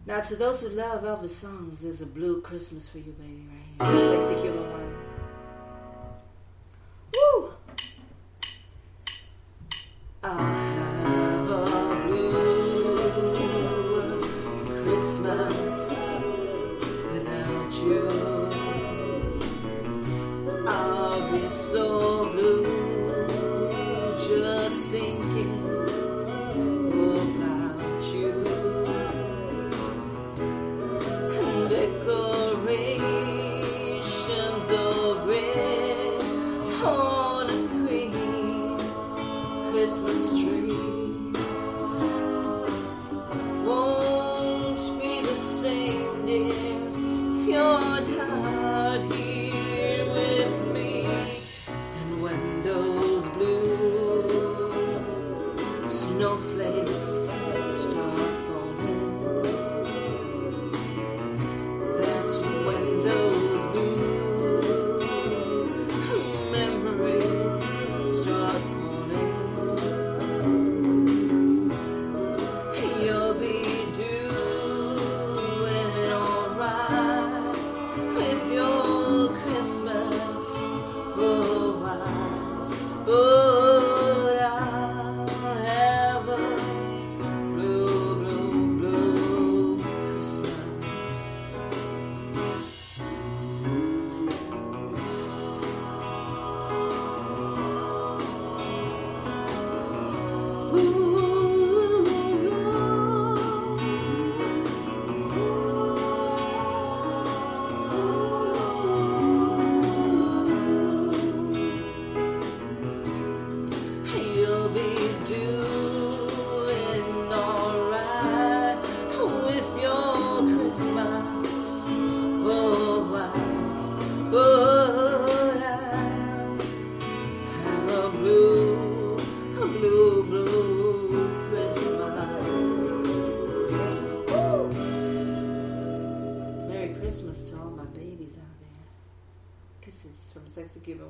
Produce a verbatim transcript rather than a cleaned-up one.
Now, to those who love Elvis songs, there's a blue Christmas for you, baby, right here. Sexy Cuban one. Woo! I'll have a blue Christmas without you. I'll be so blue just thinking about you. Decorations of red on a green Christmas tree won't be the same, dear, if you're not here with me. And when those blue snowflakes start falling, that's when those blue memories start calling. You'll be doing alright with your Christmas, oh, I, but I'll have a blue, blue, blue Christmas. You'll be doing alright with your Christmas, oh, white, but I have a blue, a blue, blue Christmas. Woo! Merry Christmas to all my babies out there. Kisses from Sexy Cuban.